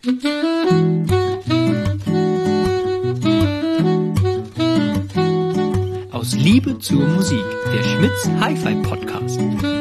Aus Liebe zur Musik, der Schmitz Hi-Fi Podcast.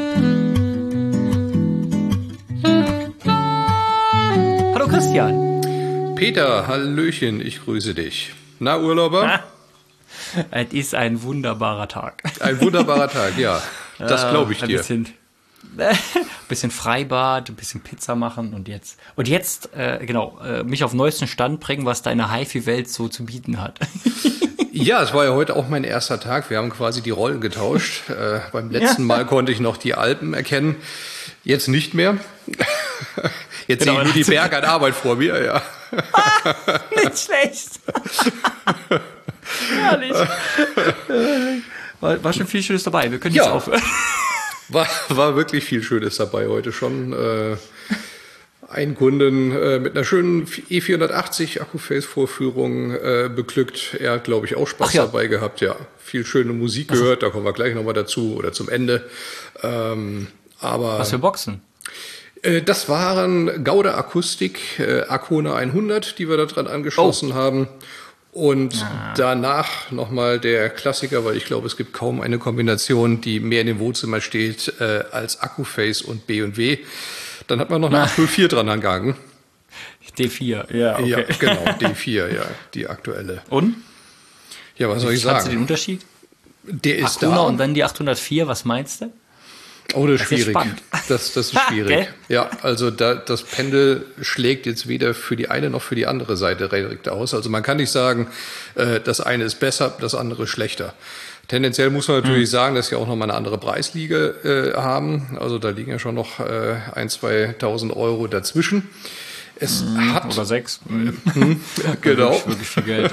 Hallo Christian. Peter, hallöchen, ich grüße dich. Na, Urlauber? Es ist ein wunderbarer Tag. Ein wunderbarer Tag, ja. Das glaube ich dir. Ein bisschen Freibad, ein bisschen Pizza machen und jetzt mich auf den neuesten Stand bringen, was deine Hi-Fi-Welt so zu bieten hat. Ja, es war ja heute auch mein erster Tag. Wir haben quasi die Rollen getauscht. Beim letzten Mal konnte ich noch die Alpen erkennen. Jetzt nicht mehr. Jetzt sehe ich nur die Berge an Arbeit vor mir, ja. Nicht schlecht. Herrlich. War schon viel Schönes dabei. Wir können jetzt aufhören. War wirklich viel Schönes dabei heute schon. Einen Kunden mit einer schönen E480 Akkuface-Vorführung beglückt. Er hat, glaube ich, auch Spaß dabei gehabt. Ja, viel schöne Musik gehört. Da kommen wir gleich nochmal dazu oder zum Ende. Aber was für Boxen? Das waren Gauder Akustik Arcona 100, die wir da dran angeschlossen haben. Und danach nochmal der Klassiker, weil ich glaube, es gibt kaum eine Kombination, die mehr in dem Wohnzimmer steht als Akkuface und B&W. Dann hat man noch eine 804 dran angehangen. D4, ja, okay. Ja, genau, D4, ja, die aktuelle. Und? Ja, was soll ich sagen? Hast du den Unterschied? Der ist Arcona da. Und dann die 804, was meinst du? Oh, das ist schwierig. Spannend. Das ist schwierig. Ja, also das Pendel schlägt jetzt weder für die eine noch für die andere Seite direkt aus. Also man kann nicht sagen, das eine ist besser, das andere schlechter. Tendenziell muss man natürlich sagen, dass wir auch nochmal eine andere Preisliga haben. Also da liegen ja schon noch 1.000, 2.000 Euro dazwischen. Es hat oder 6. Genau. Wirklich viel Geld.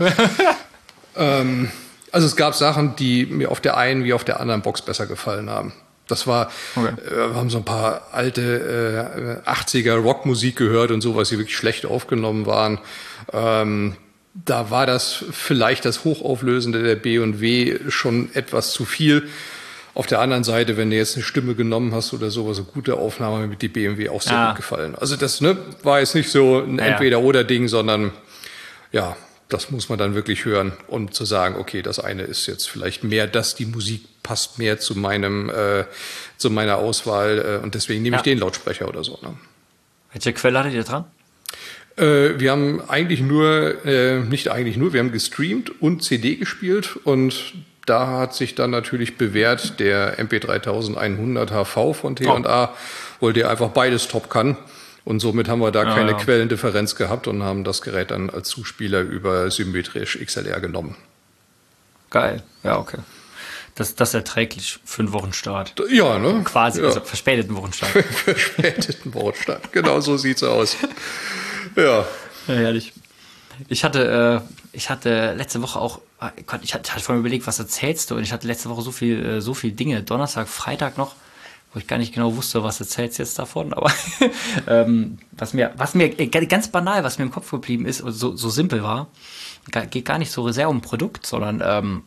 Also es gab Sachen, die mir auf der einen wie auf der anderen Box besser gefallen haben. Das war, wir haben so ein paar alte 80er Rockmusik gehört und sowas, die wirklich schlecht aufgenommen waren. Da war das vielleicht das Hochauflösende der B&W schon etwas zu viel. Auf der anderen Seite, wenn du jetzt eine Stimme genommen hast oder sowas, so gute Aufnahme mit die B&W auch sehr gut gefallen. Also das war jetzt nicht so ein Entweder-oder-Ding, sondern ja, das muss man dann wirklich hören, um zu sagen, okay, das eine ist jetzt vielleicht mehr die Musik passt mehr zu meiner Auswahl und deswegen nehme ich den Lautsprecher oder so. Ne? Welche Quelle hattet ihr dran? Wir haben wir haben gestreamt und CD gespielt und da hat sich dann natürlich bewährt der MP3100 HV von T&A, weil der einfach beides top kann. Und somit haben wir da keine Quellendifferenz gehabt und haben das Gerät dann als Zuspieler über symmetrisch XLR genommen. Geil, ja, okay. Das ist erträglich für einen Wochenstart. Ja, ne? Quasi, also verspäteten Wochenstart. Verspäteten Wochenstart, genau so sieht's aus. Ja. Herrlich. Ich hatte letzte Woche auch, ich hatte vorhin überlegt, was erzählst du? Und ich hatte letzte Woche so viel Dinge. Donnerstag, Freitag noch, wo ich gar nicht genau wusste, was erzählst du jetzt davon, aber was mir ganz banal, was mir im Kopf geblieben ist, so simpel war, geht gar nicht so sehr um ein Produkt, sondern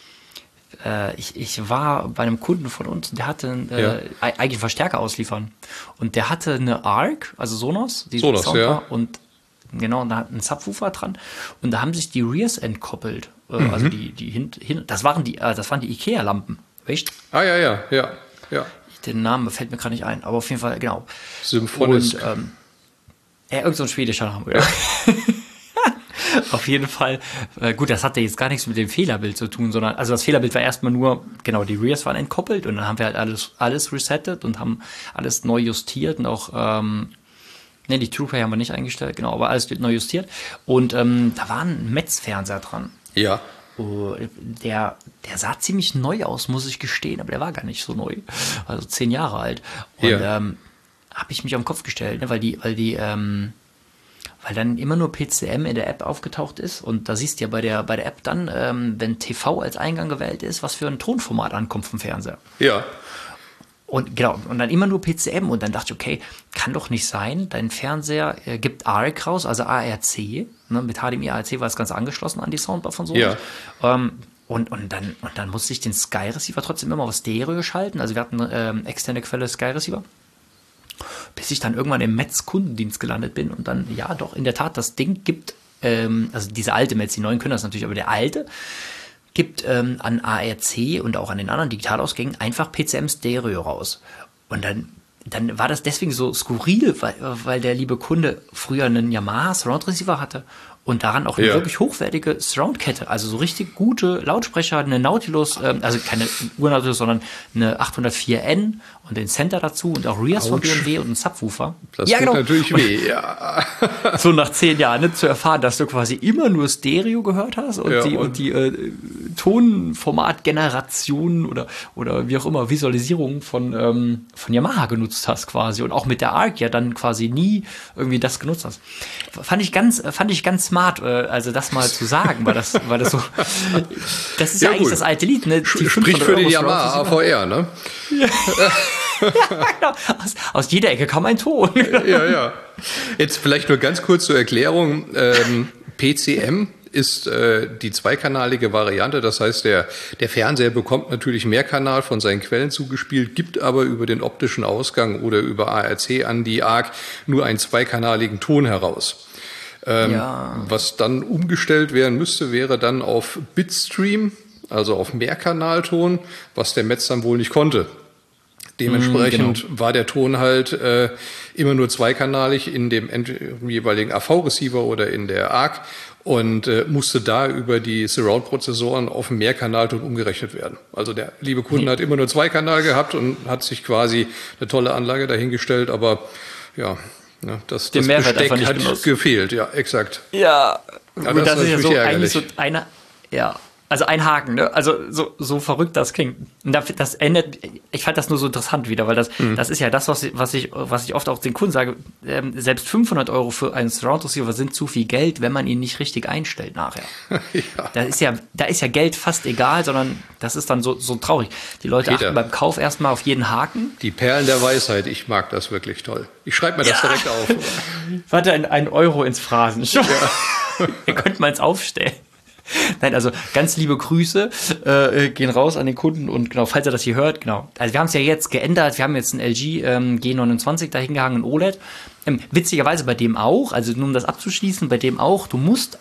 ich war bei einem Kunden von uns, der hatte eigentlich einen Verstärker ausliefern und der hatte eine ARC, also Sonos, die Soundbar, und genau, und da hat ein Subwoofer dran und da haben sich die Rears entkoppelt, also die das waren die Ikea-Lampen, weißt? Ja. Den Namen fällt mir gerade nicht ein, aber auf jeden Fall, genau. Symphonisk. Und, irgend so ein schwedischer Name. Ja. Auf jeden Fall, gut, das hatte jetzt gar nichts mit dem Fehlerbild zu tun, sondern, also das Fehlerbild war erstmal nur, genau, die Rears waren entkoppelt und dann haben wir halt alles resettet und haben alles neu justiert und auch, die TruePlay haben wir nicht eingestellt, genau, aber alles neu justiert und da war ein Metz-Fernseher dran. Ja. Der sah ziemlich neu aus, muss ich gestehen, aber der war gar nicht so neu. Also 10 Jahre alt. Und habe ich mich auf den Kopf gestellt, ne, weil dann immer nur PCM in der App aufgetaucht ist. Und da siehst du ja bei der App dann, wenn TV als Eingang gewählt ist, was für ein Tonformat ankommt vom Fernseher. Ja. Und genau, und dann immer nur PCM. Und dann dachte ich, okay, kann doch nicht sein, dein Fernseher gibt ARC raus, also ARC. Ne, mit HDMI ARC war es ganz angeschlossen an die Soundbar von Sonos. Ja. Und dann musste ich den Sky Receiver trotzdem immer auf Stereo schalten. Also wir hatten externe Quelle Sky Receiver. bis ich dann irgendwann im Metz-Kundendienst gelandet bin und dann, ja doch, in der Tat, das Ding gibt, also diese alte Metz, die neuen können das natürlich, aber der alte gibt an ARC und auch an den anderen Digitalausgängen einfach PCM Stereo raus. Und dann war das deswegen so skurril, weil der liebe Kunde früher einen Yamaha Surround Receiver hatte und daran auch eine wirklich hochwertige Surround-Kette, also so richtig gute Lautsprecher, eine Nautilus, also keine Ur-Nautilus, sondern eine 804N und den Center dazu und auch Rears von BMW und einen Subwoofer. Das tut natürlich weh, ja. So nach 10 Jahren ne, zu erfahren, dass du quasi immer nur Stereo gehört hast und die Tonformat-Generation oder wie auch immer Visualisierung von Yamaha genutzt hast quasi und auch mit der ARC ja dann quasi nie irgendwie das genutzt hast. Fand ich ganz smart, also das mal zu sagen, weil das so, das ist ja eigentlich das alte Lied, ne? Die spricht für den Yamaha AVR, ne? Ja. Ja, genau. Aus jeder Ecke kam ein Ton. Ja. Jetzt vielleicht nur ganz kurz zur Erklärung. PCM ist die zweikanalige Variante. Das heißt, der Fernseher bekommt natürlich Mehrkanal von seinen Quellen zugespielt, gibt aber über den optischen Ausgang oder über ARC an die ARC nur einen zweikanaligen Ton heraus. Was dann umgestellt werden müsste, wäre dann auf Bitstream, also auf Mehrkanalton, was der Metz dann wohl nicht konnte. Dementsprechend war der Ton halt immer nur zweikanalig in dem jeweiligen AV-Receiver oder in der ARC und musste da über die Surround-Prozessoren auf einen Mehrkanalton umgerechnet werden. Also der liebe Kunde hat immer nur Zweikanal gehabt und hat sich quasi eine tolle Anlage dahingestellt, aber ja, das Besteck hat gefehlt, ja, exakt. Ja, gut, das ist ja so eigentlich so einer, also ein Haken, ne? Also so verrückt das klingt. Und das ändert, ich fand das nur so interessant wieder, weil das ist ja das, was ich oft auch den Kunden sage, selbst 500 € für einen Surround Receiver sind zu viel Geld, wenn man ihn nicht richtig einstellt nachher. Ja. Da ist ja Geld fast egal, sondern das ist dann so traurig. Die Leute achten beim Kauf erstmal auf jeden Haken. Die Perlen der Weisheit, ich mag das wirklich toll. Ich schreibe mir das direkt auf. Warte, ein Euro ins Phrasen. Ja. Ihr könnt mal ins Aufstellen. Nein, also ganz liebe Grüße gehen raus an den Kunden und genau, falls ihr das hier hört, genau. Also wir haben es ja jetzt geändert, wir haben jetzt einen LG G29 dahin gehangen, ein OLED. Witzigerweise bei dem auch, also nur um das abzuschließen, bei dem auch, du musst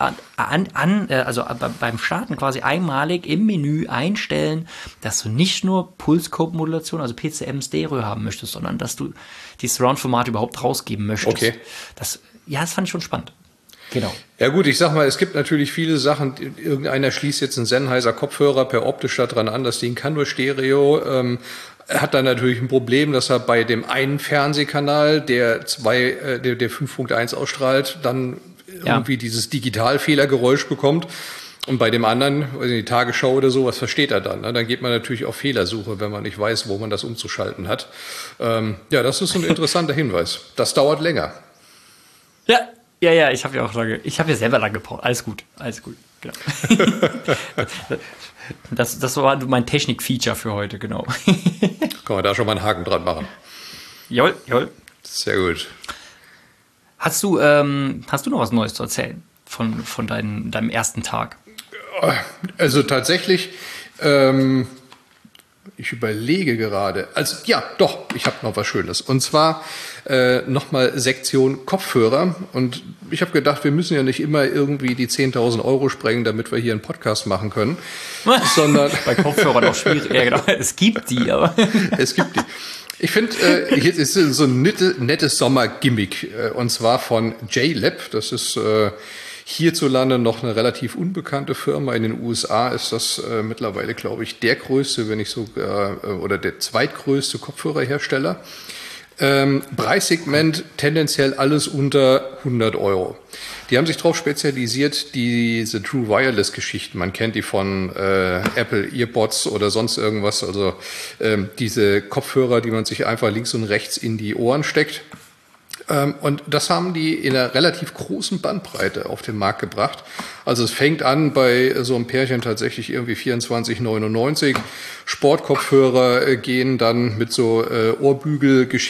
beim Starten quasi einmalig im Menü einstellen, dass du nicht nur Pulscope-Modulation, also PCM Stereo haben möchtest, sondern dass du die Surround-Formate überhaupt rausgeben möchtest. Okay. Das fand ich schon spannend. Genau. Ja gut, ich sag mal, es gibt natürlich viele Sachen, irgendeiner schließt jetzt einen Sennheiser Kopfhörer per optisch da dran an, das Ding kann nur Stereo, hat dann natürlich ein Problem, dass er bei dem einen Fernsehkanal, der 5.1 ausstrahlt, dann irgendwie dieses Digitalfehlergeräusch bekommt. Und bei dem anderen, die Tagesschau oder so, was versteht er dann? Ne? Dann geht man natürlich auf Fehlersuche, wenn man nicht weiß, wo man das umzuschalten hat. Das ist ein interessanter Hinweis. Das dauert länger. Ja, ich habe ja selber lange gebraucht. Alles gut, genau. Das war mein Technik-Feature für heute, genau. Kann man da schon mal einen Haken dran machen. Jawohl. Sehr gut. Hast du noch was Neues zu erzählen von deinem ersten Tag? Also tatsächlich, ich überlege gerade. Also ja, doch, ich habe noch was Schönes. Und zwar nochmal Sektion Kopfhörer. Und ich habe gedacht, wir müssen ja nicht immer irgendwie die 10.000 € sprengen, damit wir hier einen Podcast machen können. Sondern bei Kopfhörern auch schwierig. Ja, genau. Es gibt die, aber. Es gibt die. Ich finde, hier ist so ein nettes Sommer-Gimmick. Und zwar von JLab. Das ist hierzulande noch eine relativ unbekannte Firma. In den USA ist das mittlerweile, glaube ich, der größte, wenn nicht sogar, oder der zweitgrößte Kopfhörerhersteller. Preissegment tendenziell alles unter 100 €. Die haben sich darauf spezialisiert, diese True Wireless Geschichten. Man kennt die von Apple Earpods oder sonst irgendwas. Also diese Kopfhörer, die man sich einfach links und rechts in die Ohren steckt. Und das haben die in einer relativ großen Bandbreite auf den Markt gebracht. Also es fängt an bei so einem Pärchen tatsächlich irgendwie 24,99. Sportkopfhörer gehen dann mit so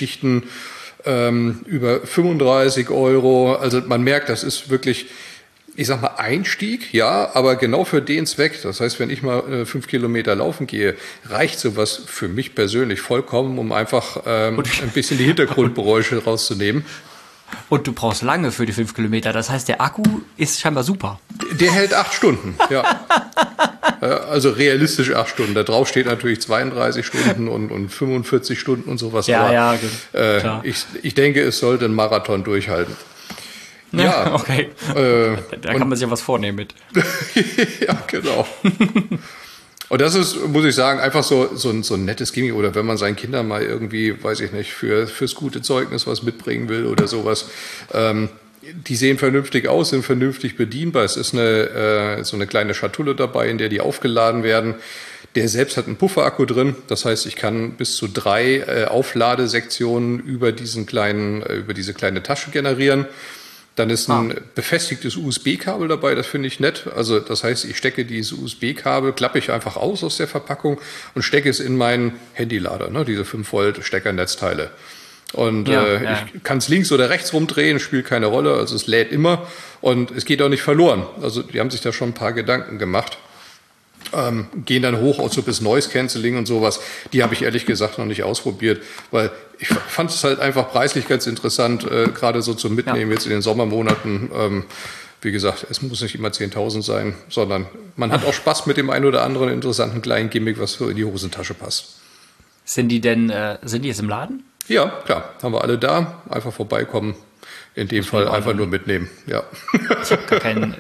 Ohrbügelgeschichten über 35 €. Also man merkt, das ist wirklich ich sag mal, Einstieg, ja, aber genau für den Zweck. Das heißt, wenn ich mal 5 Kilometer laufen gehe, reicht sowas für mich persönlich vollkommen, um einfach ein bisschen die Hintergrundgeräusche rauszunehmen. Und du brauchst lange für die 5 Kilometer. Das heißt, der Akku ist scheinbar super. Der hält 8 Stunden, ja. Also realistisch 8 Stunden. Da drauf steht natürlich 32 Stunden und 45 Stunden und sowas. Ja, aber, ja, klar. Ich denke, es sollte einen Marathon durchhalten. Ja, okay. Da kann man sich ja was vornehmen mit. Ja, genau. Und das ist, muss ich sagen, einfach so ein nettes Gimmick. Oder wenn man seinen Kindern mal irgendwie, weiß ich nicht, fürs gute Zeugnis was mitbringen will oder sowas. Die sehen vernünftig aus, sind vernünftig bedienbar. Es ist so eine kleine Schatulle dabei, in der die aufgeladen werden. Der selbst hat einen Pufferakku drin. Das heißt, ich kann bis zu 3 Aufladesektionen über diese kleine Tasche generieren. Dann ist ein befestigtes USB-Kabel dabei, das finde ich nett. Also das heißt, ich stecke dieses USB-Kabel, klappe ich einfach aus der Verpackung und stecke es in meinen Handylader, ne, diese 5-Volt-Steckernetzteile. Und ich kann es links oder rechts rumdrehen, spielt keine Rolle, also es lädt immer und es geht auch nicht verloren. Also die haben sich da schon ein paar Gedanken gemacht. Gehen dann hoch, auch so bis Noise Cancelling und sowas. Die habe ich ehrlich gesagt noch nicht ausprobiert, weil ich fand es halt einfach preislich ganz interessant, gerade so zum Mitnehmen jetzt in den Sommermonaten. Wie gesagt, es muss nicht immer 10.000 sein, sondern man hat auch Spaß mit dem einen oder anderen interessanten kleinen Gimmick, was so in die Hosentasche passt. Sind die jetzt im Laden? Ja, klar, haben wir alle da. Einfach vorbeikommen. In dem Fall einfach nur mitnehmen, ja. Ich habe gar keinen,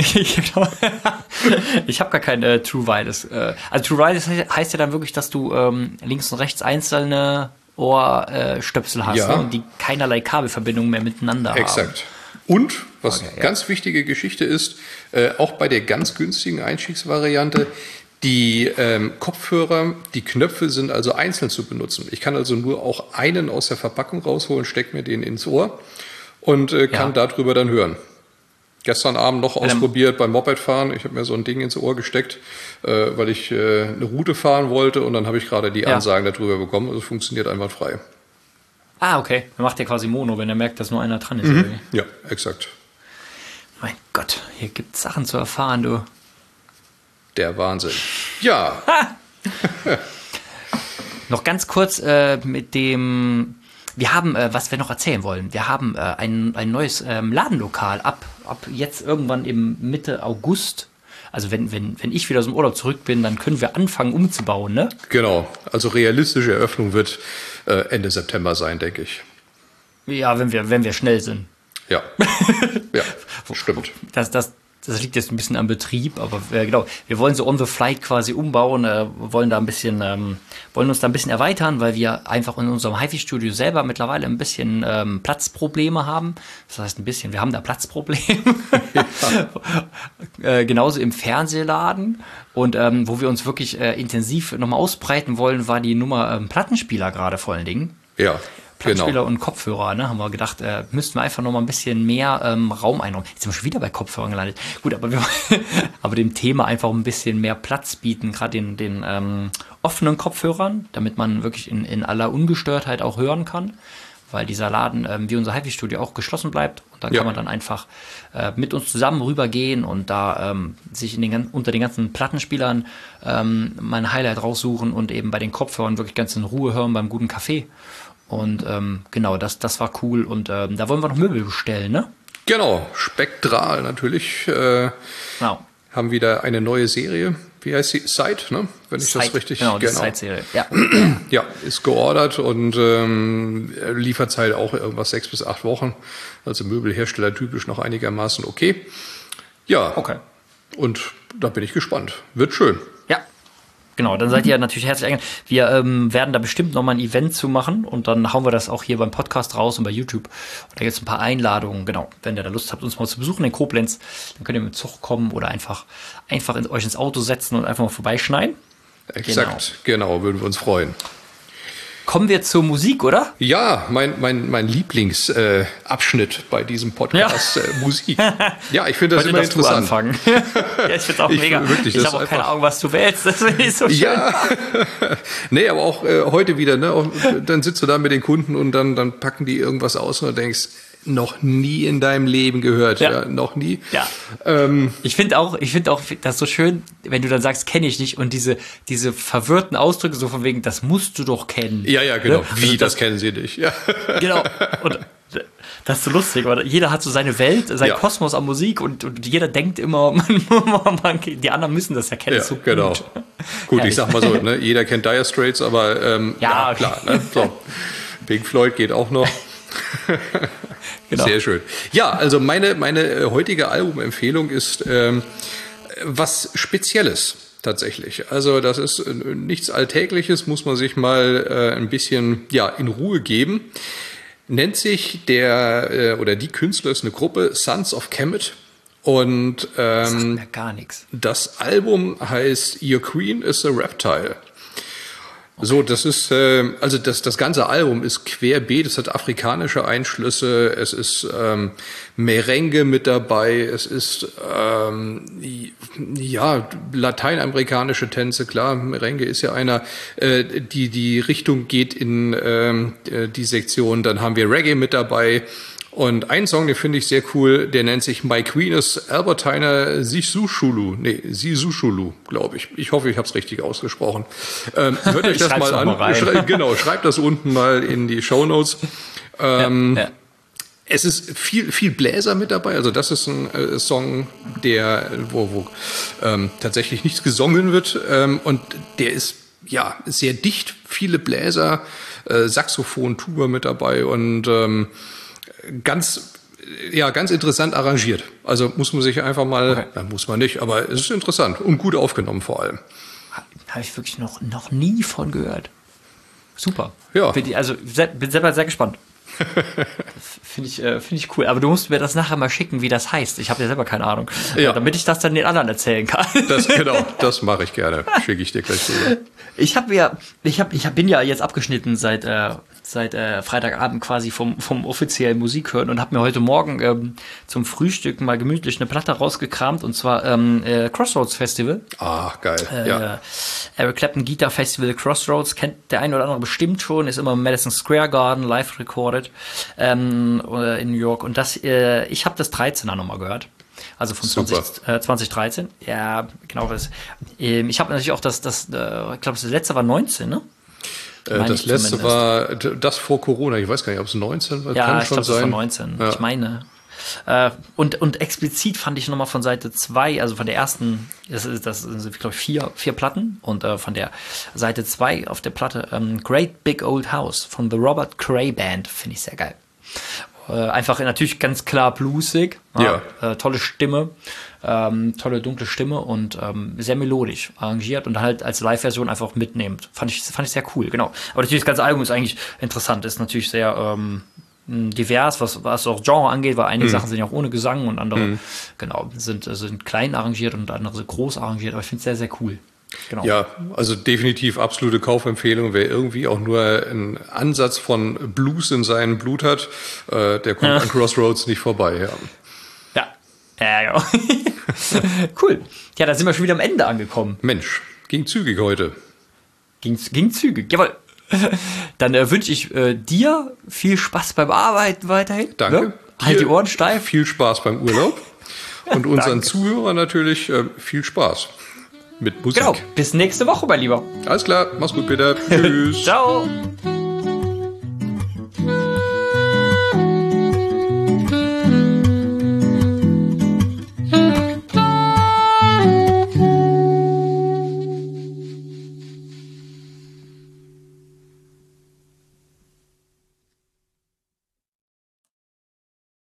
True Wireless. Also True Wireless heißt ja dann wirklich, dass du links und rechts einzelne Ohrstöpsel hast, ne? Und die keinerlei Kabelverbindung mehr miteinander haben. Exakt. Und, was ganz wichtige Geschichte ist, auch bei der ganz günstigen Einstiegsvariante, die Kopfhörer, die Knöpfe sind also einzeln zu benutzen. Ich kann also nur auch einen aus der Verpackung rausholen, stecke mir den ins Ohr und kann darüber dann hören. Gestern Abend noch ausprobiert beim Mopedfahren. Ich habe mir so ein Ding ins Ohr gesteckt, weil ich eine Route fahren wollte und dann habe ich gerade die Ansagen darüber bekommen. Also funktioniert einwandfrei. Ah, okay. Dann macht der quasi Mono, wenn er merkt, dass nur einer dran ist. Mhm. Ja, exakt. Mein Gott, hier gibt es Sachen zu erfahren, du. Der Wahnsinn. Ja. Noch ganz kurz mit dem... Wir haben, was wir noch erzählen wollen, wir haben ein neues Ladenlokal ab jetzt irgendwann im Mitte August. Also wenn ich wieder aus dem Urlaub zurück bin, dann können wir anfangen umzubauen, ne? Genau, also realistische Eröffnung wird Ende September sein, denke ich. Ja, wenn wir schnell sind. Ja, ja, stimmt. Das liegt jetzt ein bisschen am Betrieb, aber genau, wir wollen so on the fly quasi umbauen, wollen uns da ein bisschen erweitern, weil wir einfach in unserem HiFi-Studio selber mittlerweile ein bisschen Platzprobleme haben. Das heißt wir haben da Platzprobleme. Genauso im Fernsehladen. Und wo wir uns wirklich intensiv nochmal ausbreiten wollen, war die Nummer Plattenspieler gerade vor allen Dingen. Ja. Plattenspieler und Kopfhörer, ne, haben wir gedacht, müssten wir einfach noch mal ein bisschen mehr Raum einräumen. Jetzt sind wir schon wieder bei Kopfhörern gelandet. Gut, aber dem Thema einfach ein bisschen mehr Platz bieten, gerade den offenen Kopfhörern, damit man wirklich in aller Ungestörtheit auch hören kann, weil dieser Laden, wie unser HiFi-Studio, auch geschlossen bleibt. Und da kann man dann einfach mit uns zusammen rübergehen und da sich unter den ganzen Plattenspielern mal ein Highlight raussuchen und eben bei den Kopfhörern wirklich ganz in Ruhe hören beim guten Kaffee. Und genau, das war cool. Und da wollen wir noch Möbel bestellen, ne? Genau, Spektral natürlich. Genau. Haben wieder eine neue Serie. Wie heißt sie? Side, ne? Wenn ich das richtig... Genau, die Side-Serie, ja. Ja, ist geordert und Lieferzeit auch irgendwas 6 bis 8 Wochen. Also Möbelhersteller typisch noch einigermaßen okay. Ja, okay. Und da bin ich gespannt. Wird schön. Ja. Genau, dann seid ihr natürlich herzlich eingeladen. Wir werden da bestimmt nochmal ein Event zu machen und dann hauen wir das auch hier beim Podcast raus und bei YouTube. Und da gibt es ein paar Einladungen, genau. Wenn ihr da Lust habt, uns mal zu besuchen in Koblenz, dann könnt ihr mit dem Zug kommen oder einfach euch ins Auto setzen und einfach mal vorbeischneiden. Exakt, genau, würden wir uns freuen. Kommen wir zur Musik, oder? Ja, mein Lieblingsabschnitt bei diesem Podcast, Musik. Ja, ich finde das immer interessant. Anfangen. Ja, ich finde es auch mega. Wirklich, ich habe auch keine Ahnung, was du wählst. Das finde ich so schön. Ja, nee, aber auch heute wieder. Ne? Dann sitzt du da mit den Kunden und dann packen die irgendwas aus und du denkst, noch nie in deinem Leben gehört. Ja, noch nie. Ja. Ich finde auch, das so schön, wenn du dann sagst, kenne ich nicht und diese verwirrten Ausdrücke so von wegen, das musst du doch kennen. Ja, genau. Ne? Wie, also das kennen sie nicht. Ja. Genau. Und das ist so lustig, weil jeder hat so seine Welt, sein Kosmos an Musik und jeder denkt immer, die anderen müssen das ja kennen. Ja, so genau. Gut, ich sag mal so, ne? Jeder kennt Dire Straits, aber ja, klar. Ne? So. Pink Floyd geht auch noch. Genau. Sehr schön. Ja, also meine heutige Albumempfehlung ist was Spezielles tatsächlich. Also das ist nichts Alltägliches, muss man sich mal ein bisschen in Ruhe geben. Nennt sich die Künstler ist eine Gruppe Sons of Kemet und sagt mir gar nichts. Das Album heißt Your Queen is a Reptile. Okay. So, das ist also das ganze Album ist querbeet. Es hat afrikanische Einschlüsse, es ist Merengue mit dabei, es ist lateinamerikanische Tänze. Klar, Merengue ist ja einer, die Richtung geht in die Sektion. Dann haben wir Reggae mit dabei. Und einen Song, den finde ich sehr cool, der nennt sich My Queen is Albertina Sisushulu, glaube ich. Ich hoffe, ich habe es richtig ausgesprochen. Hört euch das mal an. Schreibt das unten mal in die Shownotes. Es ist viel Bläser mit dabei. Also das ist ein Song, wo tatsächlich nichts gesungen wird. Und der ist sehr dicht, viele Bläser, Saxophon, Tuba mit dabei und ganz interessant arrangiert. Also muss man sich einfach mal, muss man nicht, aber es ist interessant und gut aufgenommen vor allem. Habe ich wirklich noch nie von gehört. Super. Ja. Bin selber sehr gespannt. Finde ich cool. Aber du musst mir das nachher mal schicken, wie das heißt. Ich habe ja selber keine Ahnung. Ja. Damit ich das dann den anderen erzählen kann. Das mache ich gerne. Schicke ich dir gleich rüber. Ich bin ja jetzt abgeschnitten seit Freitagabend quasi vom offiziellen Musik hören und habe mir heute Morgen zum Frühstück mal gemütlich eine Platte rausgekramt und zwar Crossroads Festival. Ah, geil. Eric Clapton Guitar Festival Crossroads kennt der eine oder andere bestimmt schon, ist immer im Madison Square Garden live recorded in New York und ich habe das 13er nochmal gehört. Also von 2013. Ja, genau. Ich habe natürlich auch ich glaube, das letzte war 19, ne? Das letzte war das vor Corona. Ich weiß gar nicht, ob es 19 war. Ja, kann ich schon glaube, sein. Es war 19. Ja. Ich meine. Und explizit fand ich nochmal von Seite 2, also von der ersten, das sind, glaube ich, vier Platten. Und von der Seite 2 auf der Platte Great Big Old House von The Robert Cray Band. Finde ich sehr geil. Einfach natürlich ganz klar bluesig. Tolle Stimme. Tolle dunkle Stimme und sehr melodisch arrangiert und halt als Live-Version einfach mitnehmend. Fand ich sehr cool, genau. Aber natürlich das ganze Album ist eigentlich interessant, ist natürlich sehr divers, was auch Genre angeht, weil einige Sachen sind ja auch ohne Gesang und andere sind klein arrangiert und andere sind groß arrangiert, aber ich finde es sehr, sehr cool. Genau. Ja, also definitiv absolute Kaufempfehlung. Wer irgendwie auch nur einen Ansatz von Blues in seinem Blut hat, der kommt an Crossroads nicht vorbei. Ja, genau. Cool. Ja, da sind wir schon wieder am Ende angekommen. Mensch, ging zügig heute. Ging zügig, jawohl. Dann wünsche ich dir viel Spaß beim Arbeiten weiterhin. Danke. Ne? Halt die Ohren steif. Viel Spaß beim Urlaub. Und unseren Zuhörern natürlich viel Spaß mit Musik. Genau. Bis nächste Woche, mein Lieber. Alles klar. Mach's gut, Peter. Tschüss. Ciao.